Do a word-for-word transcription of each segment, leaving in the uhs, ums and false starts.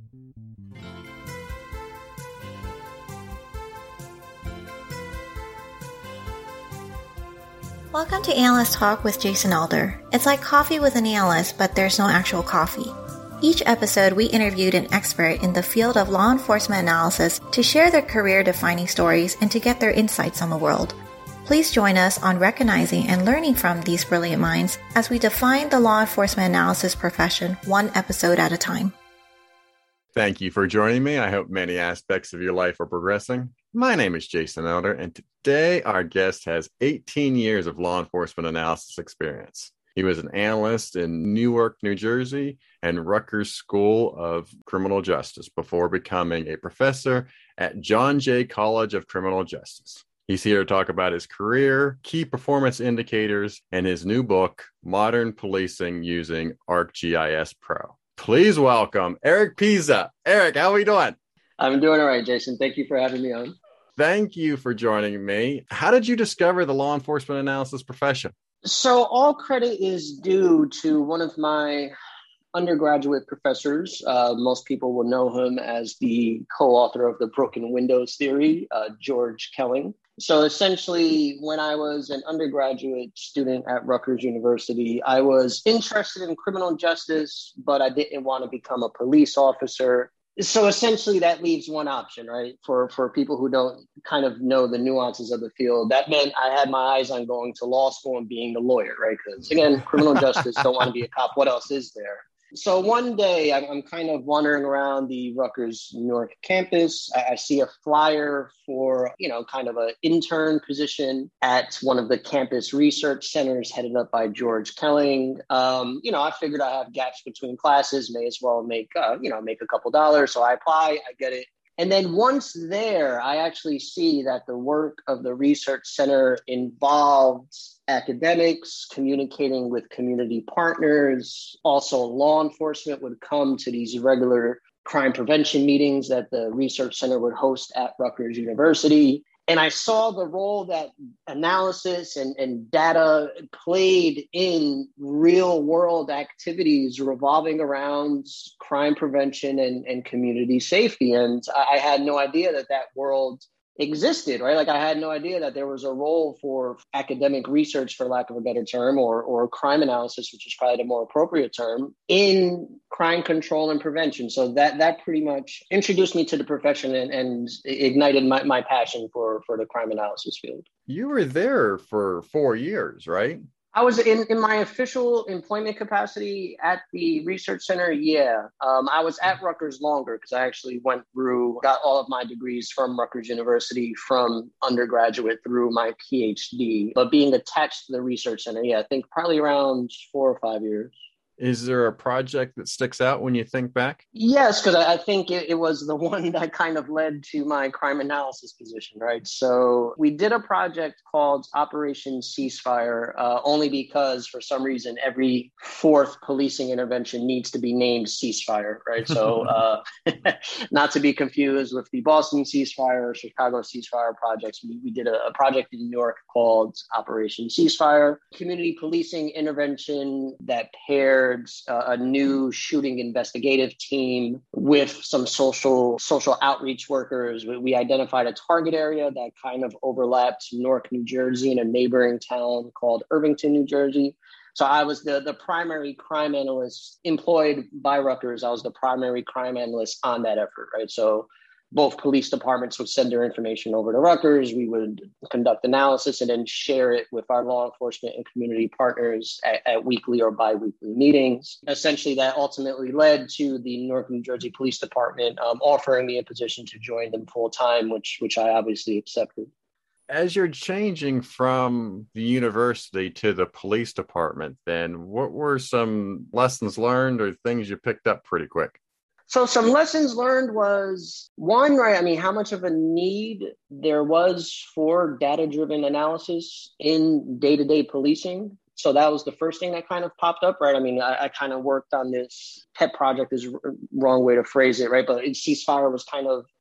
Welcome to Analyst Talk with Jason Alder. It's like coffee with an analyst, but there's no actual coffee. Each episode, we interviewed an expert in the field of law enforcement analysis to share their career-defining stories and to get their insights on the world. Please join us on recognizing and learning from these brilliant minds as we define the law enforcement analysis profession one episode at a time. Thank you for joining me. I hope many aspects of your life are progressing. My name is Jason Elder, and today our guest has eighteen years of law enforcement analysis experience. He was an analyst in Newark, New Jersey, and Rutgers School of Criminal Justice before becoming a professor at John Jay College of Criminal Justice. He's here to talk about his career, key performance indicators, and his new book, Modern Policing Using ArcGIS Pro. Please welcome Eric Pisa. Eric, how are we doing? I'm doing all right, Jason. Thank you for having me on. Thank you for joining me. How did you discover the law enforcement analysis profession? So all credit is due to one of my undergraduate professors. Uh, most people will know him as the co-author of the Broken Windows Theory, uh, George Kelling. So essentially, when I was an undergraduate student at Rutgers University, I was interested in criminal justice, but I didn't want to become a police officer. So essentially, that leaves one option, right? For, for people who don't kind of know the nuances of the field, that meant I had my eyes on going to law school and being a lawyer, right? Because again, criminal justice, don't want to be a cop. What else is there? So one day I'm, I'm kind of wandering around the Rutgers Newark campus. I, I see a flyer for, you know, kind of an intern position at one of the campus research centers headed up by George Kelling. Um, you know, I figured I have gaps between classes, may as well make, uh, you know, make a couple dollars. So I apply, I get it. And then once there, I actually see that the work of the research center involved academics communicating with community partners. Also, law enforcement would come to these regular crime prevention meetings that the research center would host at Rutgers University. And I saw the role that analysis and, and data played in real world activities revolving around crime prevention and, and community safety. And I had no idea that that world existed, right? Like I had no idea that there was a role for academic research, for lack of a better term, or, or crime analysis, which is probably the more appropriate term, in crime control and prevention. So that that pretty much introduced me to the profession and, and ignited my, my passion for, for the crime analysis field. You were there for four years, right? I was in, in my official employment capacity at the research center. Yeah, um, I was at Rutgers longer because I actually went through, got all of my degrees from Rutgers University from undergraduate through my PhD. But being attached to the research center, yeah, I think probably around four or five years. Is there a project that sticks out when you think back? Yes, because I think it, it was the one that kind of led to my crime analysis position, right? So we did a project called Operation Ceasefire, uh, only because for some reason every fourth policing intervention needs to be named ceasefire, right? So uh, not to be confused with the Boston ceasefire or Chicago ceasefire projects. We, we did a, a project in New York called Operation Ceasefire, community policing intervention that paired Uh, a new shooting investigative team with some social social outreach workers. We, we identified a target area that kind of overlapped Newark, New Jersey, and a neighboring town called Irvington, New Jersey. So I was the, the primary crime analyst employed by Rutgers. I was the primary crime analyst on that effort, right? So both police departments would send their information over to Rutgers. We would conduct analysis and then share it with our law enforcement and community partners at, at weekly or bi-weekly meetings. Essentially, that ultimately led to the Newark, New Jersey Police Department um, offering me a position to join them full time, which which I obviously accepted. As you're changing from the university to the police department, then what were some lessons learned or things you picked up pretty quick? So some lessons learned was, one, right, I mean, how much of a need there was for data-driven analysis in day-to-day policing. So that was the first thing that kind of popped up, right? I mean, I, I kind of worked on this pet project is the wrong way to phrase it, right? But ceasefire was kind of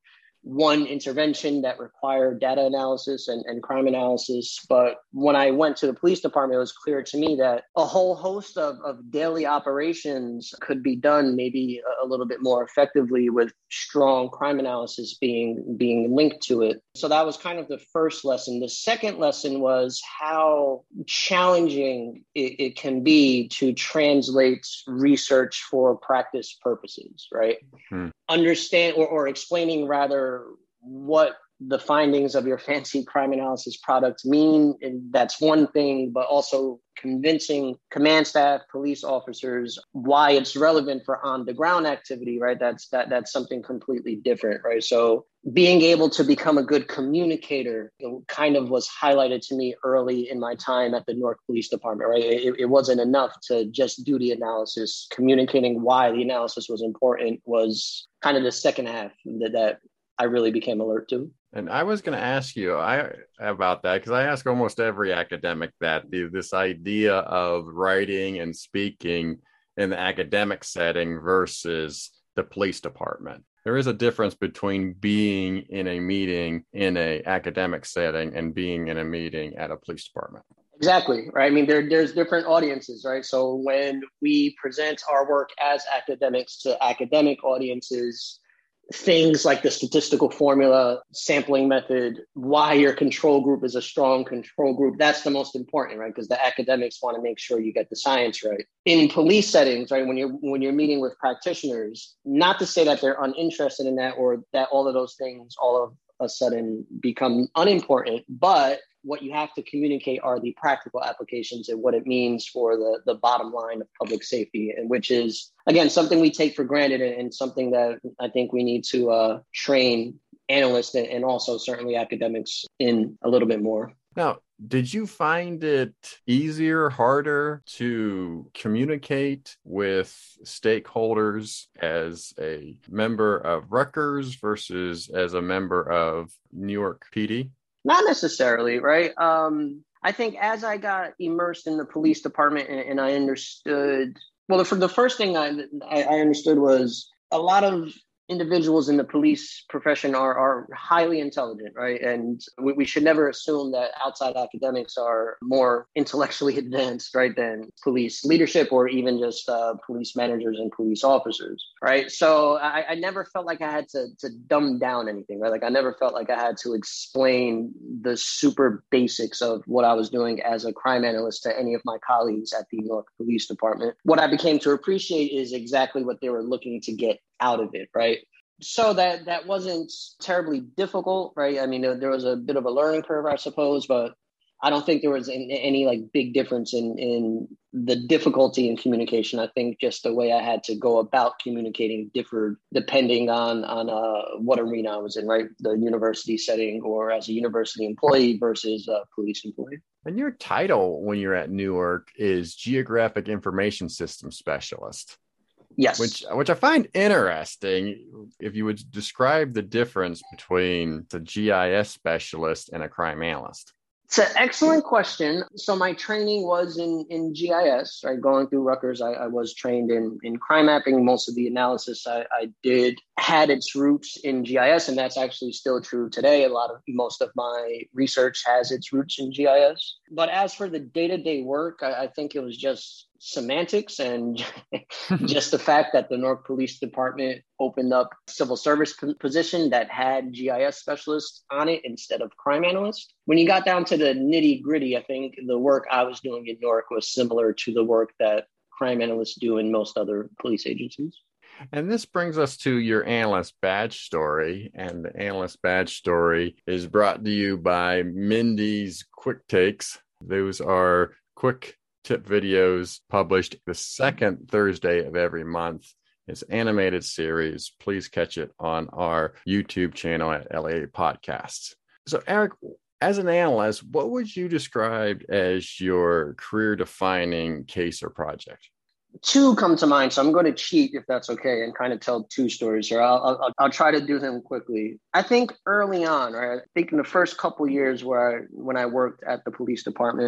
one intervention that required data analysis and, and crime analysis. But when I went to the police department, it was clear to me that a whole host of, of daily operations could be done maybe a, a little bit more effectively with strong crime analysis being, being linked to it. So that was kind of the first lesson. The second lesson was how challenging it, it can be to translate research for practice purposes, right? Hmm. Understand or, or explaining rather what the findings of your fancy crime analysis product mean. And that's one thing, but also convincing command staff, police officers, why it's relevant for on the ground activity, right? That's that that's something completely different, right? So being able to become a good communicator, it kind of was highlighted to me early in my time at the Newark Police Department, right? It, it wasn't enough to just do the analysis. Communicating why the analysis was important was kind of the second half that, that I really became alert to. And I was going to ask you I, about that because I ask almost every academic that the, this idea of writing and speaking in the academic setting versus the police department. There is a difference between being in a meeting in an academic setting and being in a meeting at a police department. Exactly, right? I mean, there, there's different audiences, right? So when we present our work as academics to academic audiences, things like the statistical formula, sampling method, why your control group is a strong control group, that's the most important, right? Because the academics want to make sure you get the science right. In police settings, right, when you're when you're meeting with practitioners, not to say that they're uninterested in that or that all of those things all of a sudden become unimportant, but what you have to communicate are the practical applications and what it means for the, the bottom line of public safety, and which is, again, something we take for granted and, and something that I think we need to uh, train analysts and, and also certainly academics in a little bit more. Now, did you find it easier, harder to communicate with stakeholders as a member of Rutgers versus as a member of Newark P D? Not necessarily, right? Um, I think as I got immersed in the police department and, and I understood, well, the, the first thing I, I understood was a lot of individuals in the police profession are, are highly intelligent, right? And we, we should never assume that outside academics are more intellectually advanced, right, than police leadership or even just uh, police managers and police officers, right? So I, I never felt like I had to, to dumb down anything, right? Like I never felt like I had to explain the super basics of what I was doing as a crime analyst to any of my colleagues at the Newark Police Department. What I became to appreciate is exactly what they were looking to get out of it, right? So that that wasn't terribly difficult, right? I mean, there, there was a bit of a learning curve, I suppose, but I don't think there was any, any like big difference in in the difficulty in communication. I think just the way I had to go about communicating differed depending on on uh, what arena I was in, right? The university setting or as a university employee versus a police employee. And your title when you're at Newark is Geographic Information System Specialist. Yes. Which which I find interesting. If you would describe the difference between the G I S specialist and a crime analyst. It's an excellent question. So my training was in, in G I S, right? Going through Rutgers, I, I was trained in, in crime mapping. Most of the analysis I, I did had its roots in G I S, and that's actually still true today. A lot of most of my research has its roots in G I S. But as for the day-to-day work, I, I think it was just semantics and just the fact that the Newark Police Department opened up a civil service position that had G I S specialists on it instead of crime analysts. When you got down to the nitty gritty, I think the work I was doing in Newark was similar to the work that crime analysts do in most other police agencies. And this brings us to your analyst badge story. And the analyst badge story is brought to you by Mindy's Quick Takes. Those are quick tip videos published the second Thursday of every month. It's an animated series. Please catch it on our YouTube channel at L A Podcasts. So, Eric, as an analyst, what would you describe as your career-defining case or project? Two come to mind, so I'm going to cheat if that's okay and kind of tell two stories here. I'll, I'll, I'll try to do them quickly. I think early on, right, I think in the first couple of years where I, when I worked at the police department,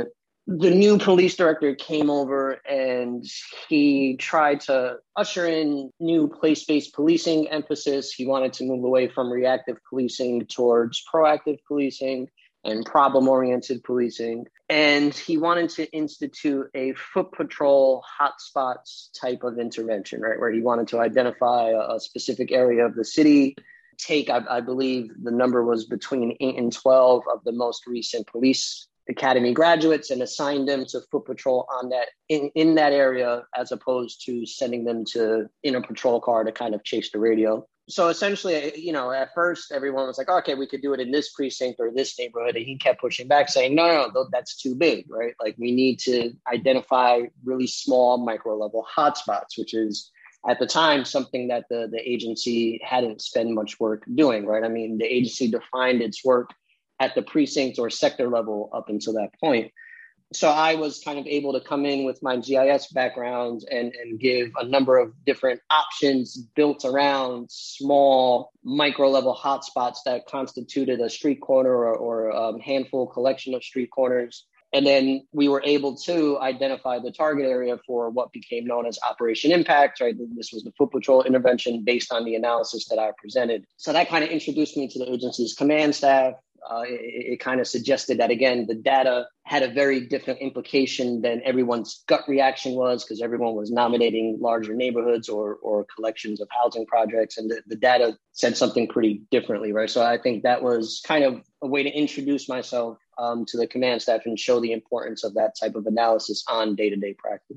the new police director came over and he tried to usher in new place-based policing emphasis. He wanted to move away from reactive policing towards proactive policing and problem-oriented policing. And he wanted to institute a foot patrol hotspots type of intervention, right? Where he wanted to identify a, a specific area of the city, take, I, I believe the number was between eight and twelve of the most recent police academy graduates and assign them to foot patrol on that in, in that area, as opposed to sending them to in a patrol car to kind of chase the radio. So essentially, you know, at first everyone was like, okay, we could do it in this precinct or this neighborhood. And he kept pushing back saying, no, no, no, that's too big, right? Like we need to identify really small micro level hotspots, which is at the time something that the, the agency hadn't spent much work doing, right? I mean, the agency defined its work at the precinct or sector level up until that point. So I was kind of able to come in with my G I S background and, and give a number of different options built around small micro level hotspots that constituted a street corner or, or a handful collection of street corners. And then we were able to identify the target area for what became known as Operation Impact, right? This was the foot patrol intervention based on the analysis that I presented. So that kind of introduced me to the agency's command staff. Uh, it, it kind of suggested that, again, the data had a very different implication than everyone's gut reaction was, because everyone was nominating larger neighborhoods or or collections of housing projects. And the, the data said something pretty differently, right? So I think that was kind of a way to introduce myself um, to the command staff and show the importance of that type of analysis on day-to-day practice.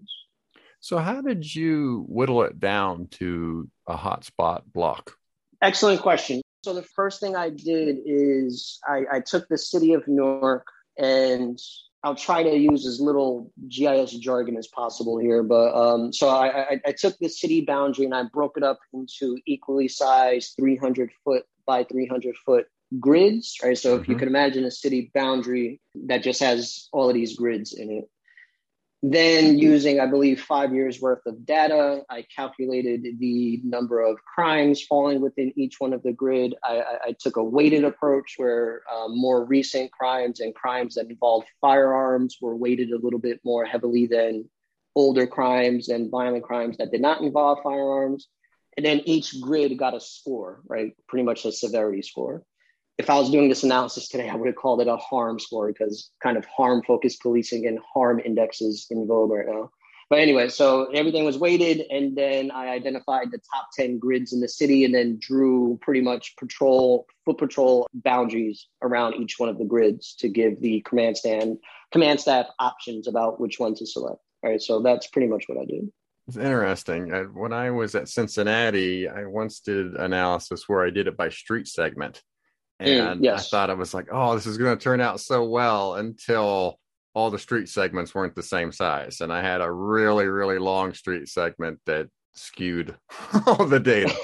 So how did you whittle it down to a hotspot block? Excellent question. So the first thing I did is I, I took the city of Newark, and I'll try to use as little G I S jargon as possible here. But um, so I, I, I took the city boundary and I broke it up into equally sized three hundred foot by three hundred foot grids, right? So mm-hmm. if you can imagine a city boundary that just has all of these grids in it. Then using, I believe, five years worth of data, I calculated the number of crimes falling within each one of the grid. I, I, I took a weighted approach where um, more recent crimes and crimes that involved firearms were weighted a little bit more heavily than older crimes and violent crimes that did not involve firearms. And then each grid got a score, right? Pretty much a severity score. If I was doing this analysis today, I would have called it a harm score, because kind of harm-focused policing and harm indexes in vogue right now. But anyway, so everything was weighted, and then I identified the top ten grids in the city and then drew pretty much patrol, foot patrol boundaries around each one of the grids to give the command stand, command staff options about which one to select. All right, so that's pretty much what I did. It's interesting. I, when I was at Cincinnati, I once did analysis where I did it by street segment. And mm, yes. I thought I was like, oh, this is going to turn out so well, until all the street segments weren't the same size. And I had a really, really long street segment that skewed all the data.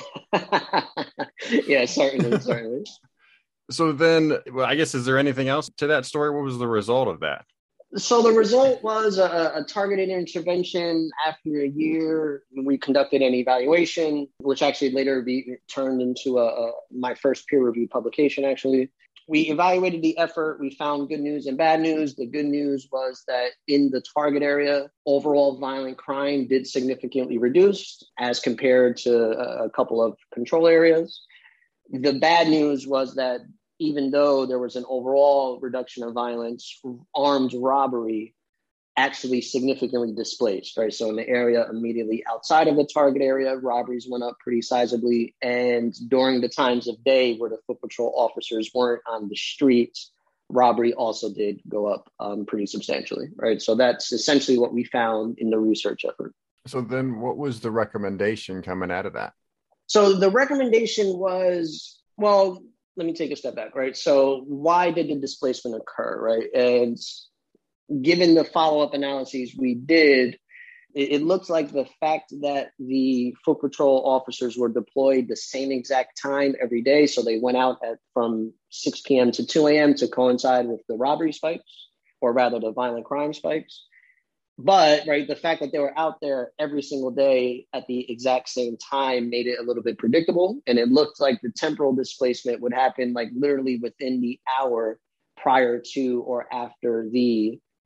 Yeah, certainly, certainly. So then, well, I guess, is there anything else to that story? What was the result of that? So the result was a, a targeted intervention. After a year, we conducted an evaluation, which actually later be turned into a, a, my first peer-reviewed publication, actually. We evaluated the effort. We found good news and bad news. The good news was that in the target area, overall violent crime did significantly reduce as compared to a, a couple of control areas. The bad news was that even though there was an overall reduction of violence, armed robbery actually significantly displaced, right? So in the area immediately outside of the target area, robberies went up pretty sizably. And during the times of day where the foot patrol officers weren't on the streets, robbery also did go up um, pretty substantially, right? So that's essentially what we found in the research effort. So then what was the recommendation coming out of that? So the recommendation was, well, let me take a step back, right? So why did the displacement occur, right? And given the follow-up analyses we did, it, it looks like the fact that the foot patrol officers were deployed the same exact time every day, so they went out at from six p.m. to two a.m. to coincide with the robbery spikes, or rather the violent crime spikes. But, right, the fact that they were out there every single day at the exact same time made it a little bit predictable. And it looked like the temporal displacement would happen like literally within the hour prior to or after the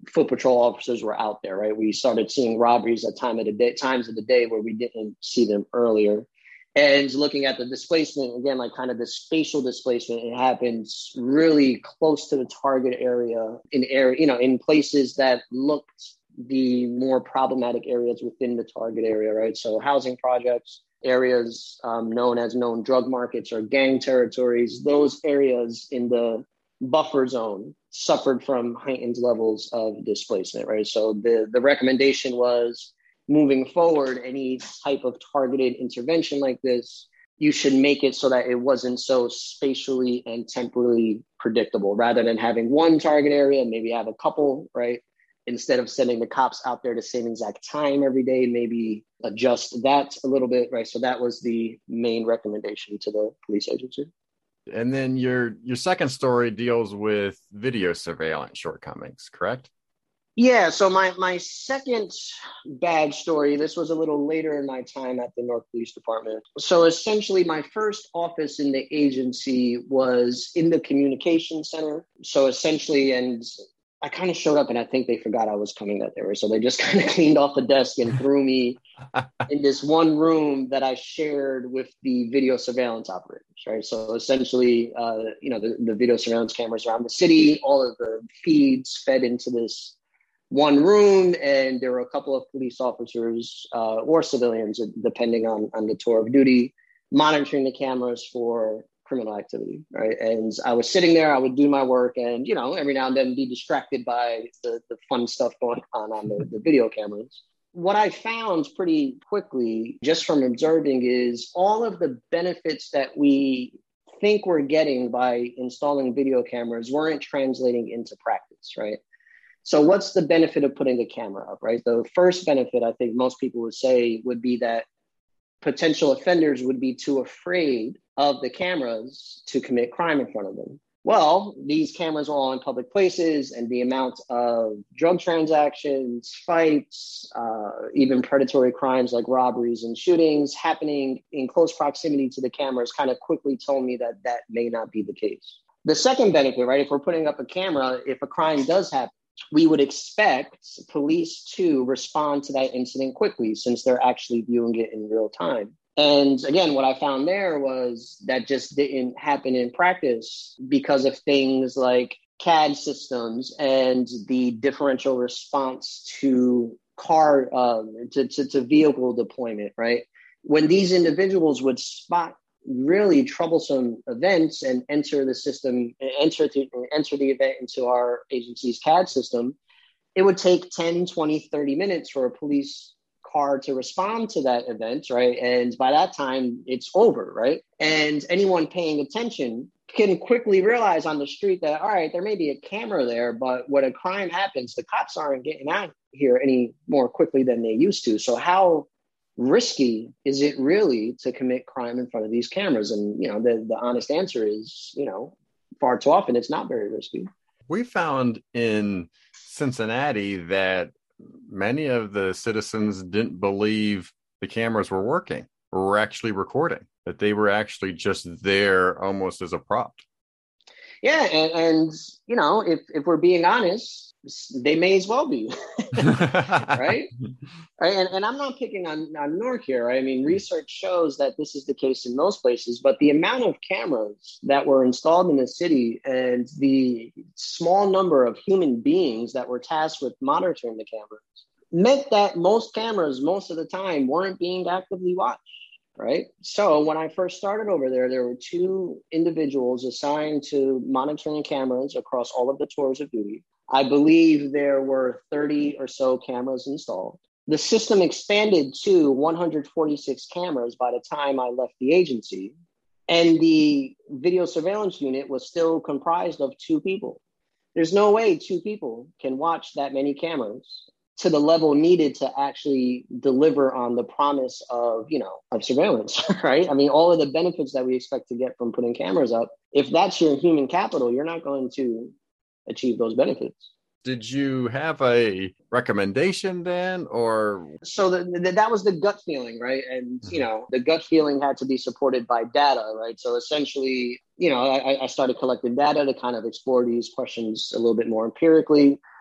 foot patrol officers were out there, right? We started seeing robberies at time of the day, times of the day where we didn't see them earlier. And looking at the displacement, again, like kind of the spatial displacement, it happens really close to the target area in area, you know, in places that looked the more problematic areas within the target area, right? So housing projects, areas um, known as known drug markets or gang territories, those areas in the buffer zone suffered from heightened levels of displacement, right? So the, the recommendation was, moving forward, any type of targeted intervention like this, you should make it so that it wasn't so spatially and temporally predictable. Rather than having one target area, maybe have a couple, right? Instead of sending the cops out there the same exact time every day, maybe adjust that a little bit, right? So that was the main recommendation to the police agency. And then your your second story deals with video surveillance shortcomings, correct? Yeah, so my, my second bad story, this was a little later in my time at the Newark Police Department. So essentially my first office in the agency was in the communication center. So essentially, and I kind of showed up and I think they forgot I was coming that day. So they just kind of cleaned off the desk and threw me in this one room that I shared with the video surveillance operators, right? So essentially, uh, you know, the, the video surveillance cameras around the city, all of the feeds fed into this one room, and there were a couple of police officers uh, or civilians, depending on, on the tour of duty, monitoring the cameras for criminal activity, right? And I was sitting there, I would do my work, and, you know, every now and then be distracted by the, the fun stuff going on on the, the video cameras. What I found pretty quickly, just from observing, is all of the benefits that we think we're getting by installing video cameras weren't translating into practice, right? So what's the benefit of putting the camera up, right? The first benefit, I think most people would say, would be that potential offenders would be too afraid of the cameras to commit crime in front of them. Well, these cameras are all in public places, and the amount of drug transactions, fights, uh, even predatory crimes like robberies and shootings happening in close proximity to the cameras kind of quickly told me that that may not be the case. The second benefit, right, if we're putting up a camera, if a crime does happen, we would expect police to respond to that incident quickly since they're actually viewing it in real time. And again, what I found there was that just didn't happen in practice because of things like C A D systems and the differential response to car, um, to, to, to vehicle deployment, right? When these individuals would spot really troublesome events and enter the system, enter the, enter the event into our agency's C A D system, it would take ten, twenty, thirty minutes for a police car to respond to that event, right? And by that time, it's over, right? And anyone paying attention can quickly realize on the street that, all right, there may be a camera there, but when a crime happens, the cops aren't getting out here any more quickly than they used to. So how risky is it really to commit crime in front of these cameras? And, you know, the, the honest answer is, you know, far too often it's not very risky. We found in Cincinnati that many of the citizens didn't believe the cameras were working or were actually recording, that they were actually just there almost as a prop. Yeah, and, and you know, if, if we're being honest, they may as well be, right? And, and I'm not picking on, on Newark here. Right? I mean, research shows that this is the case in most places, but the amount of cameras that were installed in the city and the small number of human beings that were tasked with monitoring the cameras meant that most cameras, most of the time, weren't being actively watched. Right. So when I first started over there, there were two individuals assigned to monitoring cameras across all of the tours of duty. I believe there were thirty or so cameras installed. The system expanded to one hundred forty-six cameras by the time I left the agency. And the video surveillance unit was still comprised of two people. There's no way two people can watch that many cameras to the level needed to actually deliver on the promise of, you know, of surveillance, right? I mean, all of the benefits that we expect to get from putting cameras up, if that's your human capital, you're not going to achieve those benefits. Did you have a recommendation then, or? So the, the, that was the gut feeling, right? And, you know, the gut feeling had to be supported by data, right? So essentially, you know, I, I started collecting data to kind of explore these questions a little bit more empirically.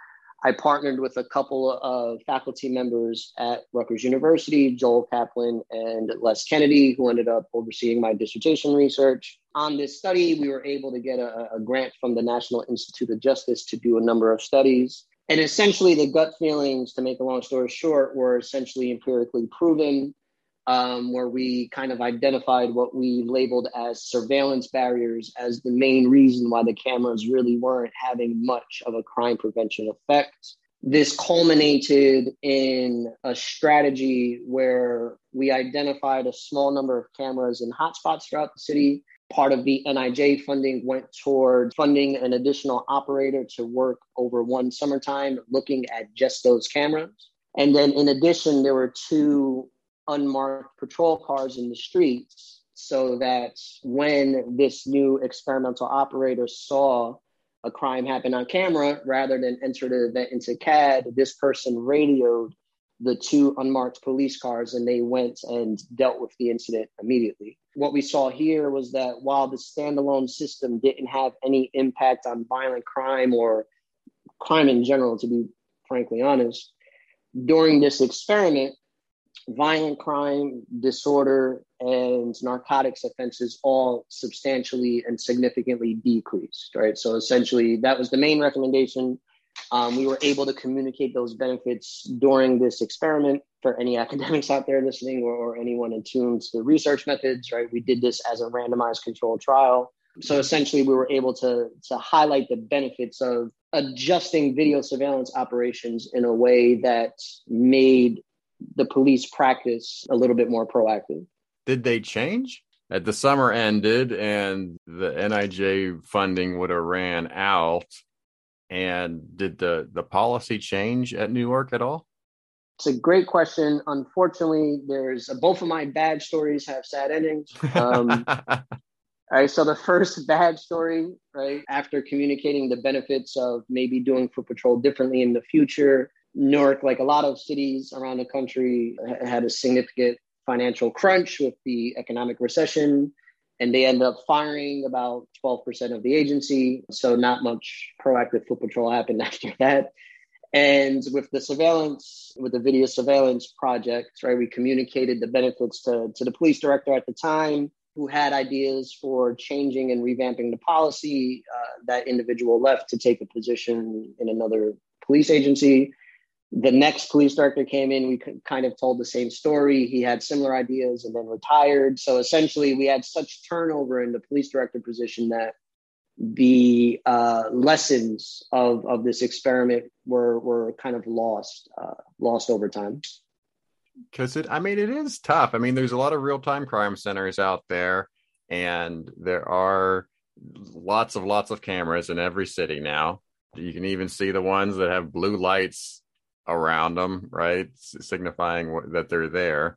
I partnered with a couple of faculty members at Rutgers University, Joel Kaplan and Les Kennedy, who ended up overseeing my dissertation research. On this study, we were able to get a, a grant from the National Institute of Justice to do a number of studies. And essentially, the gut feelings, to make a long story short, were essentially empirically proven, um, where we kind of identified what we labeled as surveillance barriers as the main reason why the cameras really weren't having much of a crime prevention effect. This culminated in a strategy where we identified a small number of cameras in hotspots throughout the city. Part of the N I J funding went toward funding an additional operator to work over one summertime, looking at just those cameras. And then in addition, there were two unmarked patrol cars in the streets, so that when this new experimental operator saw a crime happen on camera, rather than enter the event into C A D, this person radioed the two unmarked police cars and they went and dealt with the incident immediately. What we saw here was that while the standalone system didn't have any impact on violent crime or crime in general, to be frankly honest, during this experiment, violent crime, disorder, and narcotics offenses all substantially and significantly decreased, right? So essentially, that was the main recommendation. Um, we were able to communicate those benefits during this experiment for any academics out there listening, or, or anyone attuned to research methods, right? We did this as a randomized controlled trial. So essentially, we were able to, to highlight the benefits of adjusting video surveillance operations in a way that made the police practice a little bit more proactive. Did they change? At the summer ended and the N I J funding would have ran out. And did the, the policy change at Newark at all? It's a great question. Unfortunately, there's both of my bad stories have sad endings. Um, all right, so the first bad story, right, after communicating the benefits of maybe doing foot patrol differently in the future, Newark, like a lot of cities around the country, had a significant financial crunch with the economic recession, and they ended up firing about twelve percent of the agency. So not much proactive foot patrol happened after that. And with the surveillance, with the video surveillance project, right, we communicated the benefits to, to the police director at the time, who had ideas for changing and revamping the policy. Uh, that individual left to take a position in another police agency. The next police director came in, we kind of told the same story. He had similar ideas and then retired. So essentially, we had such turnover in the police director position that the uh, lessons of, of this experiment were were kind of lost, uh, lost over time. Because it, I mean, it is tough. I mean, there's a lot of real-time crime centers out there, and there are lots of lots of cameras in every city now. You can even see the ones that have blue lights around them, right, signifying that they're there.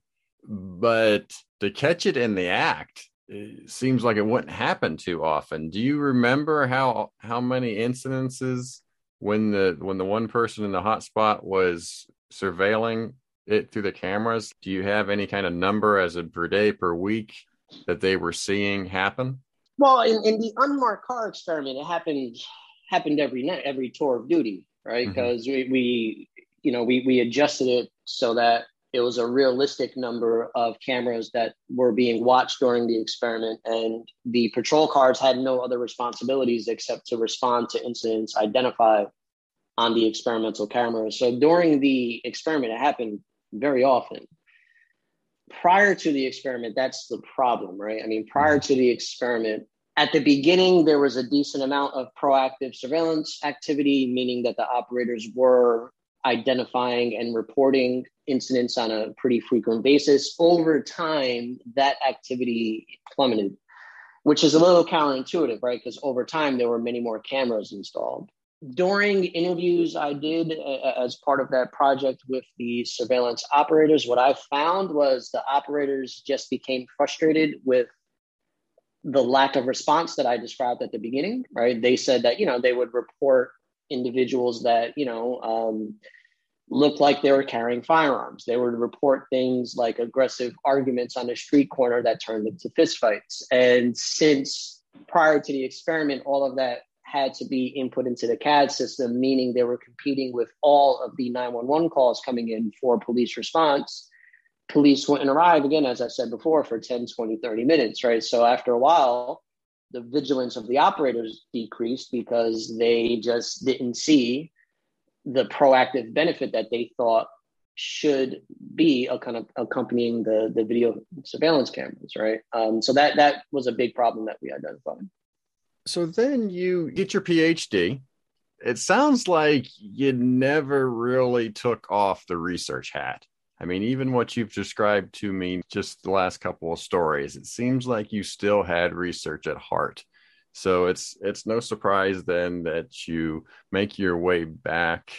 But to catch it in the act, it seems like it wouldn't happen too often. Do you remember how how many incidences when the when the one person in the hotspot was surveilling it through the cameras? Do you have any kind of number as a per day, per week, that they were seeing happen? Well, in, in the unmarked car experiment, it happened happened every night, every tour of duty, right? Because mm-hmm. we, we you know, we, we adjusted it so that it was a realistic number of cameras that were being watched during the experiment. And the patrol cars had no other responsibilities except to respond to incidents identified on the experimental cameras. So during the experiment, it happened very often. Prior to the experiment, that's the problem, right? I mean, prior to the experiment, at the beginning, there was a decent amount of proactive surveillance activity, meaning that the operators were identifying and reporting incidents on a pretty frequent basis. Over time, that activity plummeted, which is a little counterintuitive, right? Because over time, there were many more cameras installed. During interviews I did uh, as part of that project with the surveillance operators, what I found was the operators just became frustrated with the lack of response that I described at the beginning, right? They said that, you know, they would report individuals that, you know, um, looked like they were carrying firearms. They would report things like aggressive arguments on the street corner that turned into fistfights. And since prior to the experiment, all of that had to be input into the C A D system, meaning they were competing with all of the nine one one calls coming in for police response. Police wouldn't arrive, again, as I said before, for ten, twenty, thirty minutes, right? So after a while, the vigilance of the operators decreased because they just didn't see the proactive benefit that they thought should be a kind of accompanying the, the video surveillance cameras, right? Um, so that that was a big problem that we identified. So then you get your PhD. It sounds like you never really took off the research hat. I mean, even what you've described to me, just the last couple of stories, it seems like you still had research at heart. So it's it's no surprise then that you make your way back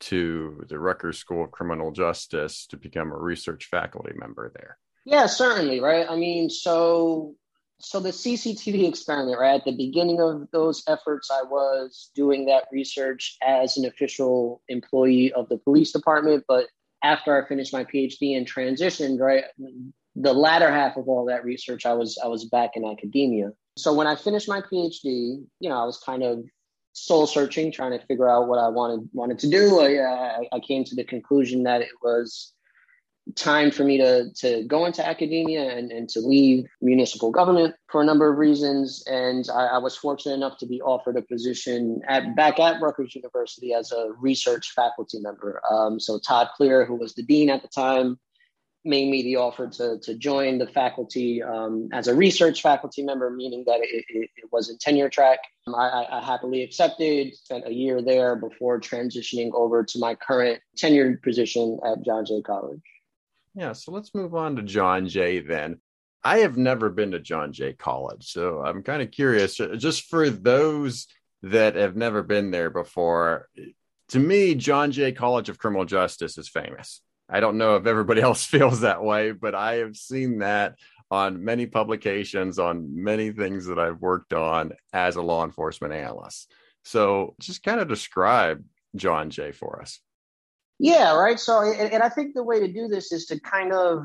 to the Rutgers School of Criminal Justice to become a research faculty member there. Yeah, certainly, right? I mean, so so the C C T V experiment, right? At the beginning of those efforts, I was doing that research as an official employee of the police department, but after I finished my PhD and transitioned, right, the latter half of all that research, I was I was back in academia. So when I finished my PhD, you know, I was kind of soul searching, trying to figure out what I wanted wanted to do. I, I came to the conclusion that it was time for me to to go into academia and, and to leave municipal government for a number of reasons. And I, I was fortunate enough to be offered a position at back at Rutgers University as a research faculty member. Um, so Todd Clear, who was the dean at the time, made me the offer to to join the faculty um, as a research faculty member, meaning that it, it, it was a tenure track. I, I happily accepted, spent a year there before transitioning over to my current tenured position at John Jay College. Yeah, so let's move on to John Jay then. I have never been to John Jay College, so I'm kind of curious, just for those that have never been there before, to me, John Jay College of Criminal Justice is famous. I don't know if everybody else feels that way, but I have seen that on many publications, on many things that I've worked on as a law enforcement analyst. So just kind of describe John Jay for us. Yeah, right. So, and, and I think the way to do this is to kind of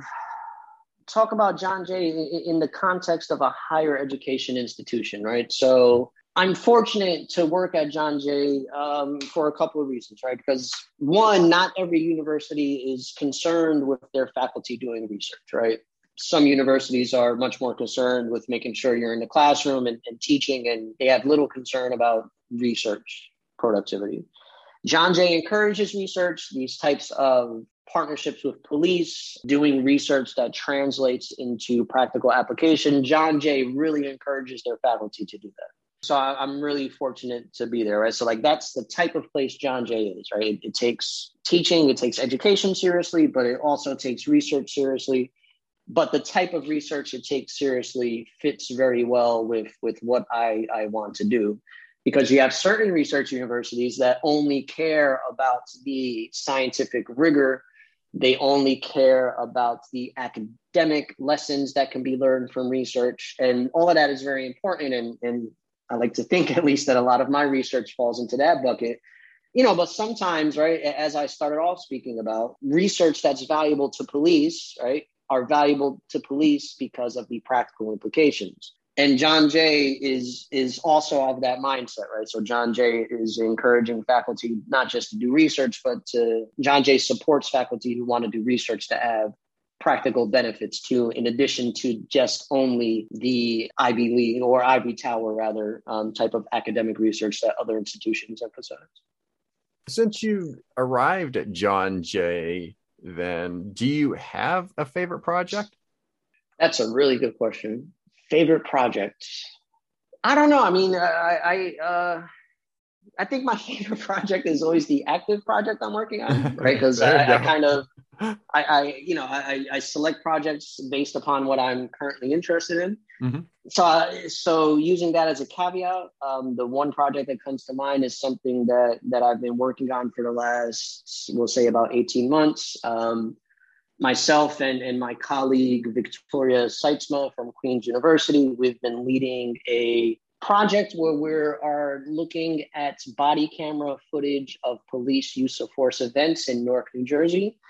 talk about John Jay in, in the context of a higher education institution, right? So I'm fortunate to work at John Jay um, for a couple of reasons, right? Because one, not every university is concerned with their faculty doing research, right? Some universities are much more concerned with making sure you're in the classroom and, and teaching, and they have little concern about research productivity. John Jay encourages research, these types of partnerships with police, doing research that translates into practical application. John Jay really encourages their faculty to do that. So I'm really fortunate to be there, right? So like that's the type of place John Jay is, right? It, it takes teaching, it takes education seriously, but it also takes research seriously. But the type of research it takes seriously fits very well with, with what I, I want to do. Because you have certain research universities that only care about the scientific rigor. They only care about the academic lessons that can be learned from research. And all of that is very important. And, and I like to think at least that a lot of my research falls into that bucket. You know, but sometimes, right, as I started off speaking about, research that's valuable to police, right, are valuable to police because of the practical implications. And John Jay is is also of that mindset, right? So John Jay is encouraging faculty not just to do research, but to John Jay supports faculty who want to do research to have practical benefits too, in addition to just only the Ivy League or Ivy Tower, rather, um, type of academic research that other institutions emphasize. Since you arrived at John Jay, then do you have a favorite project? That's a really good question. Favorite project? I don't know. I mean, I I, uh, I think my favorite project is always the active project I'm working on, right? Because I, I kind of, I, I you know, I, I select projects based upon what I'm currently interested in. Mm-hmm. So, uh, so using that as a caveat, um, the one project that comes to mind is something that that I've been working on for the last, we'll say, about eighteen months. Um, Myself and, and my colleague, Victoria Seitzma from Queen's University, we've been leading a project where we are looking at body camera footage of police use of force events in Newark, New Jersey.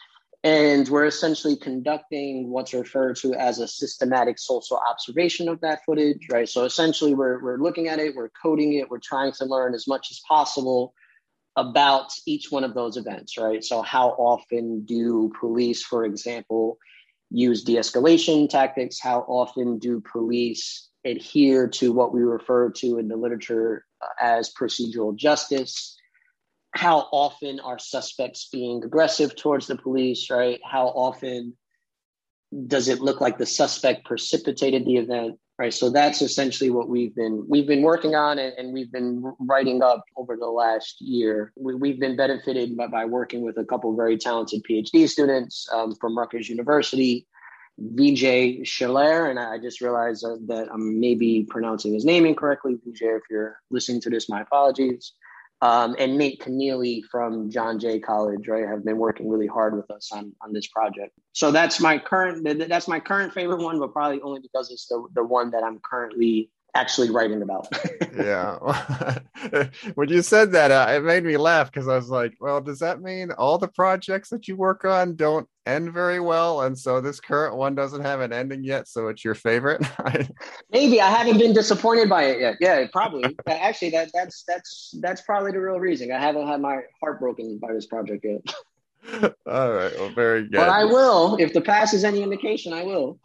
And we're essentially conducting what's referred to as a systematic social observation of that footage, right? So essentially we're, we're looking at it, we're coding it, we're trying to learn as much as possible about each one of those events, right? So how often do police, for example, use de-escalation tactics? How often do police adhere to what we refer to in the literature as procedural justice? How often are suspects being aggressive towards the police, right? How often does it look like the suspect precipitated the event, right? So that's essentially what we've been we've been working on and, and we've been writing up over the last year. We, we've been benefited by, by working with a couple of very talented PhD students um, from Rutgers University, Vijay Shaler, and I just realized uh, that I'm maybe pronouncing his name incorrectly. Vijay, if you're listening to this, my apologies. Um, and Nate Keneally from John Jay College, right, have been working really hard with us on, on this project. So that's my current that's my current favorite one, but probably only because it's the, the one that I'm currently actually writing about. Yeah. When you said that, uh, it made me laugh because I was like, well, does that mean all the projects that you work on don't end very well? And so this current one doesn't have an ending yet, so it's your favorite? Maybe I haven't been disappointed by it yet. Yeah, probably. Actually, that that's that's that's probably the real reason. I haven't had my heart broken by this project yet. All right. Well, very good. But I will. If the past is any indication, I will.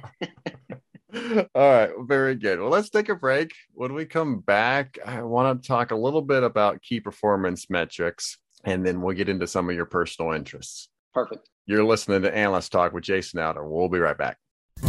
All right. Well, very good. Well, let's take a break. When we come back, I want to talk a little bit about key performance metrics, and then we'll get into some of your personal interests. Perfect. You're listening to Analyst Talk with Jason Alder. We'll be right back.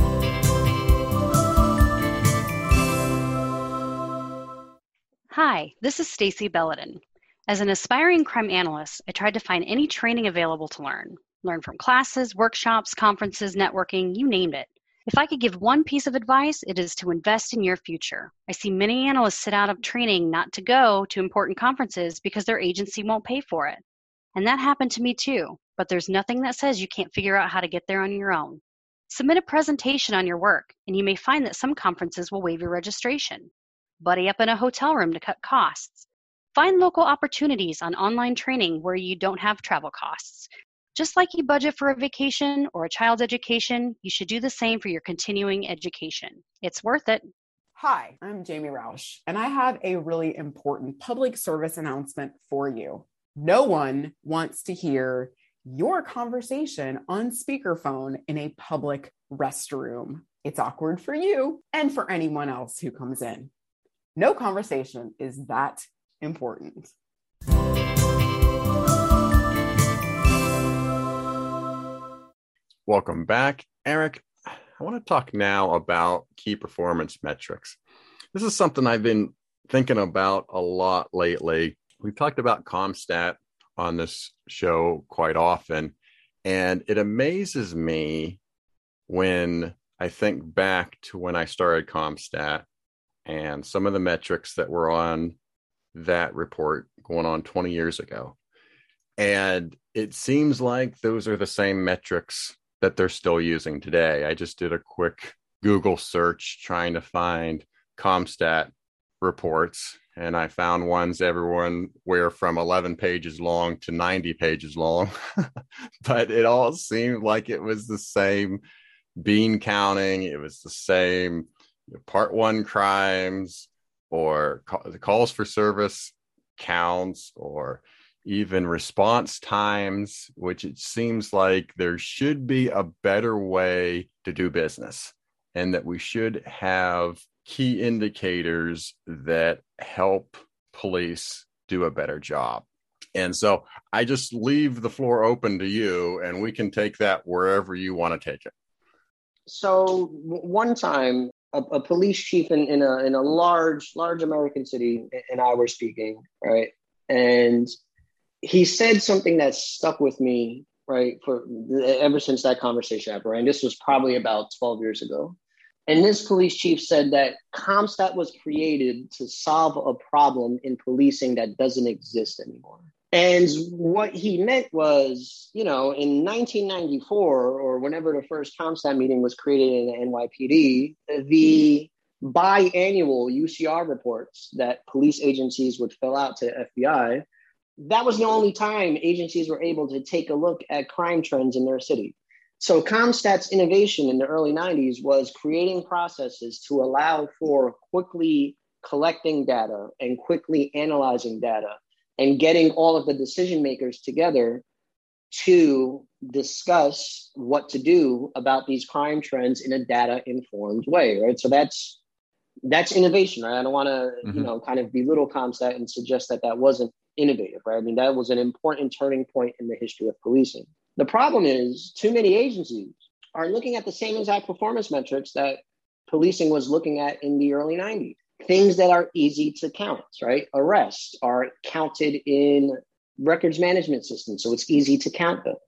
Hi, this is Stacy Belladin. As an aspiring crime analyst, I tried to find any training available to learn. Learn from classes, workshops, conferences, networking, you name it. If I could give one piece of advice, it is to invest in your future. I see many analysts sit out of training not to go to important conferences because their agency won't pay for it. And that happened to me too, but there's nothing that says you can't figure out how to get there on your own. Submit a presentation on your work, and you may find that some conferences will waive your registration. Buddy up in a hotel room to cut costs. Find local opportunities on online training where you don't have travel costs. Just like you budget for a vacation or a child's education, you should do the same for your continuing education. It's worth it. Hi, I'm Jamie Roush, and I have a really important public service announcement for you. No one wants to hear your conversation on speakerphone in a public restroom. It's awkward for you and for anyone else who comes in. No conversation is that important. Welcome back. Eric, I want to talk now about key performance metrics. This is something I've been thinking about a lot lately. We've talked about CompStat on this show quite often, and it amazes me when I think back to when I started CompStat and some of the metrics that were on that report going on twenty years ago. And it seems like those are the same metrics that they're still using today. I just did a quick Google search trying to find CompStat reports, and I found ones everyone were from eleven pages long to ninety pages long. But it all seemed like it was the same bean counting. It was the same part one crimes or call, calls for service counts or even response times, which it seems like there should be a better way to do business and that we should have key indicators that help police do a better job. And so I just leave the floor open to you, and we can take that wherever you want to take it. So one time, a, a police chief in, in a in a large large American city and I were speaking, right, and he said something that stuck with me, right, for ever since that conversation happened. Right? And this was probably about twelve years ago. And this police chief said that CompStat was created to solve a problem in policing that doesn't exist anymore. And what he meant was, you know, in nineteen ninety-four, or whenever the first CompStat meeting was created in the N Y P D, the biannual U C R reports that police agencies would fill out to the F B I that was the only time agencies were able to take a look at crime trends in their city. So CompStat's innovation in the early nineties was creating processes to allow for quickly collecting data and quickly analyzing data and getting all of the decision makers together to discuss what to do about these crime trends in a data informed way, right? So that's that's innovation, right? I don't want to, mm-hmm. you know, kind of belittle CompStat and suggest that that wasn't innovative, right? I mean, that was an important turning point in the history of policing. The problem is too many agencies are looking at the same exact performance metrics that policing was looking at in the early nineties. Things that are easy to count, right? Arrests are counted in records management systems, so it's easy to count those.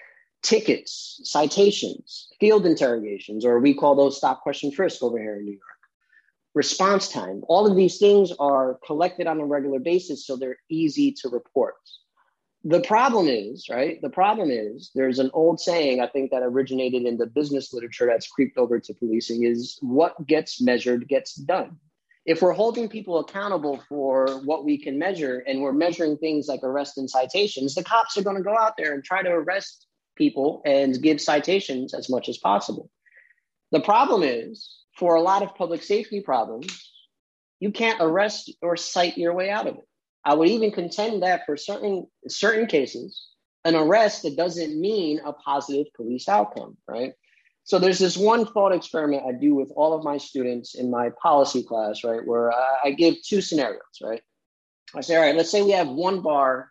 Tickets, citations, field interrogations, or we call those stop, question, frisk over here in New York. Response time, all of these things are collected on a regular basis, so they're easy to report. The problem is, right? The problem is there's an old saying, I think, that originated in the business literature that's creeped over to policing is what gets measured gets done. If we're holding people accountable for what we can measure and we're measuring things like arrests and citations, the cops are going to go out there and try to arrest people and give citations as much as possible. The problem is, for a lot of public safety problems, you can't arrest or cite your way out of it. I would even contend that for certain certain cases, an arrest, it doesn't mean a positive police outcome, right? So there's this one thought experiment I do with all of my students in my policy class, right, where I give two scenarios, right? I say, all right, let's say we have one bar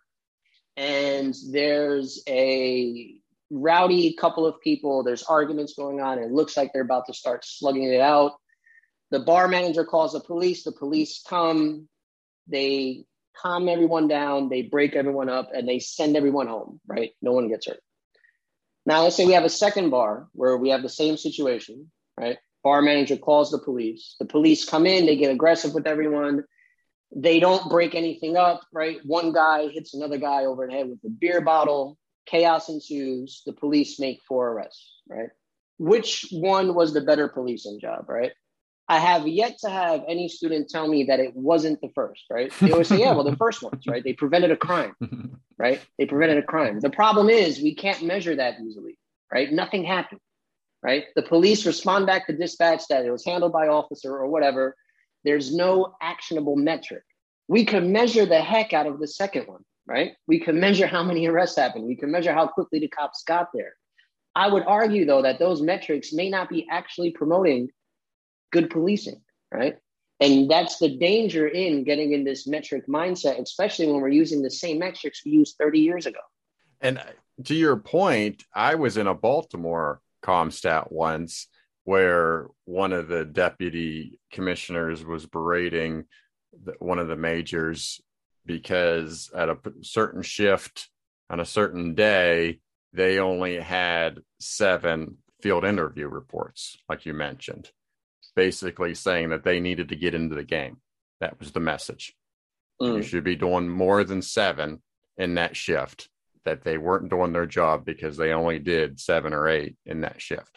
and there's a rowdy couple of people, there's arguments going on, and it looks like they're about to start slugging it out. The bar manager calls the police, the police come, they calm everyone down, they break everyone up, and they send everyone home, right? No one gets hurt. Now, let's say we have a second bar where we have the same situation, right? Bar manager calls the police. The police come in, they get aggressive with everyone. They don't break anything up, right? One guy hits another guy over the head with a beer bottle. Chaos ensues. The police make four arrests, right? Which one was the better policing job, right? I have yet to have any student tell me that it wasn't the first, right? They always say, yeah, well, the first ones, right? They prevented a crime, right? They prevented a crime. The problem is we can't measure that easily, right? Nothing happened, right? The police respond back to dispatch that it was handled by officer or whatever. There's no actionable metric. We can measure the heck out of the second one, right? We can measure how many arrests happened. We can measure how quickly the cops got there. I would argue, though, that those metrics may not be actually promoting good policing, right? And that's the danger in getting in this metric mindset, especially when we're using the same metrics we used thirty years ago. And to your point, I was in a Baltimore CompStat once where one of the deputy commissioners was berating the, one of the majors because at a certain shift on a certain day, they only had seven field interview reports, like you mentioned. Basically saying that they needed to get into the game. That was the message. Mm. You should be doing more than seven in that shift, that they weren't doing their job because they only did seven or eight in that shift.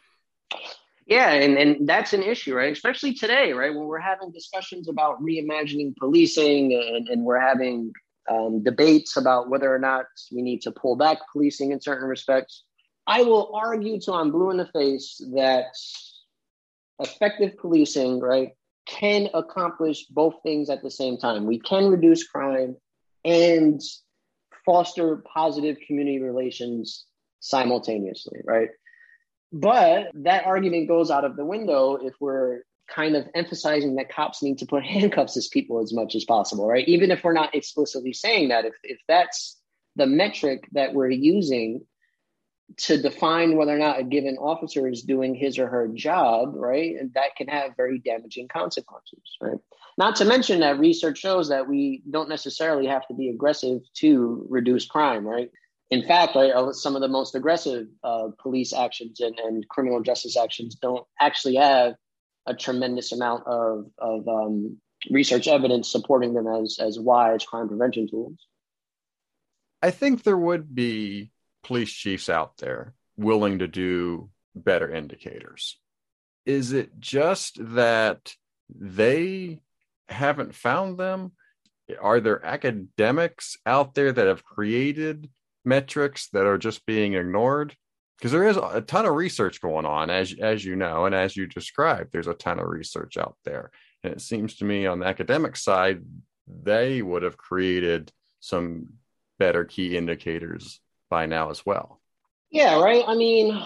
Yeah, and, and that's an issue, right? Especially today, right? When we're having discussions about reimagining policing and, and we're having um, debates about whether or not we need to pull back policing in certain respects. I will argue till I'm blue in the face that effective policing, right, can accomplish both things at the same time. We can reduce crime and foster positive community relations simultaneously, right? But that argument goes out of the window if we're kind of emphasizing that cops need to put handcuffs as people as much as possible, right? Even if we're not explicitly saying that, if, if that's the metric that we're using to define whether or not a given officer is doing his or her job, right? And that can have very damaging consequences, right? Not to mention that research shows that we don't necessarily have to be aggressive to reduce crime, right? In fact, right, some of the most aggressive uh, police actions and, and criminal justice actions don't actually have a tremendous amount of, of um, research evidence supporting them as, as wise crime prevention tools. I think there would be police chiefs out there willing to do better indicators. Is it just that they haven't found them? are there academics out there that have created metrics that are just being ignored? Because there is a ton of research going on, as as you know, and as you described, there's a ton of research out there. And it seems to me on the academic side, they would have created some better key indicators by now as well. Yeah, right. I mean,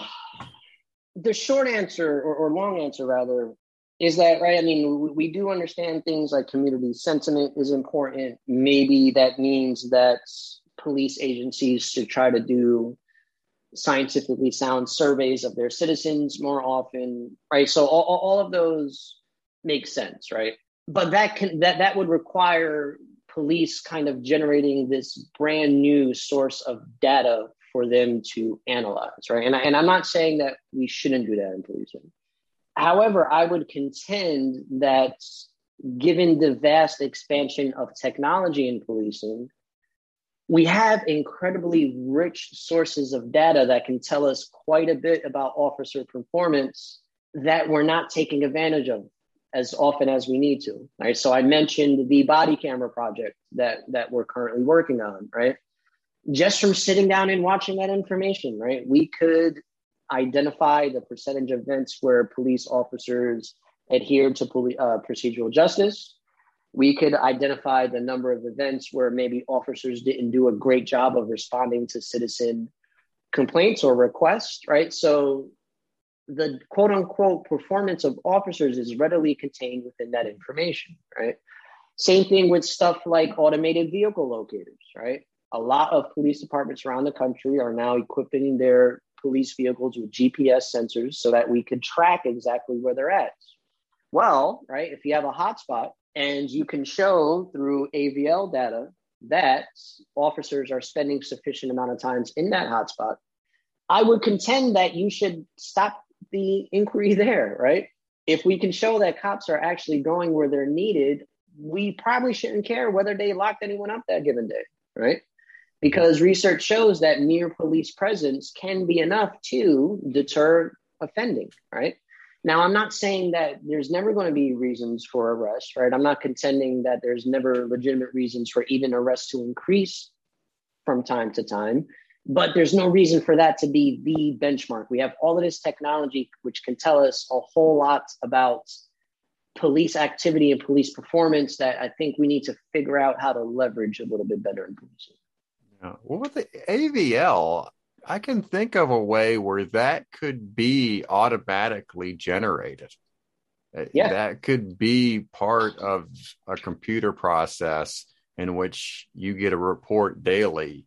the short answer or, or long answer rather is that, right, I mean, we, we do understand things like community sentiment is important. Maybe that means that police agencies should try to do scientifically sound surveys of their citizens more often, right? So all, all of those make sense, right? But that can that that would require police kind of generating this brand new source of data for them to analyze, right? And, I, and I'm not saying that we shouldn't do that in policing. However, I would contend that given the vast expansion of technology in policing, we have incredibly rich sources of data that can tell us quite a bit about officer performance that we're not taking advantage of as often as we need to, right? So I mentioned the body camera project that, that we're currently working on, right? Just from sitting down and watching that information, right? We could identify the percentage of events where police officers adhere to poli- uh, procedural justice. We could identify the number of events where maybe officers didn't do a great job of responding to citizen complaints or requests, right? So the quote unquote performance of officers is readily contained within that information, right? Same thing with stuff like automated vehicle locators, right? A lot of police departments around the country are now equipping their police vehicles with G P S sensors so that we could track exactly where they're at. Well, right, if you have a hotspot and you can show through A V L data that officers are spending sufficient amount of times in that hotspot, I would contend that you should stop the inquiry there, right? If we can show that cops are actually going where they're needed, we probably shouldn't care whether they locked anyone up that given day, right? Because research shows that mere police presence can be enough to deter offending, right? Now, I'm not saying that there's never going to be reasons for arrest, right? I'm not contending that there's never legitimate reasons for even arrests to increase from time to time, but there's no reason for that to be the benchmark. We have all of this technology which can tell us a whole lot about police activity and police performance that I think we need to figure out how to leverage a little bit better in policing. Yeah. Well, with the A V L, I can think of a way where that could be automatically generated. Yeah. That could be part of a computer process in which you get a report daily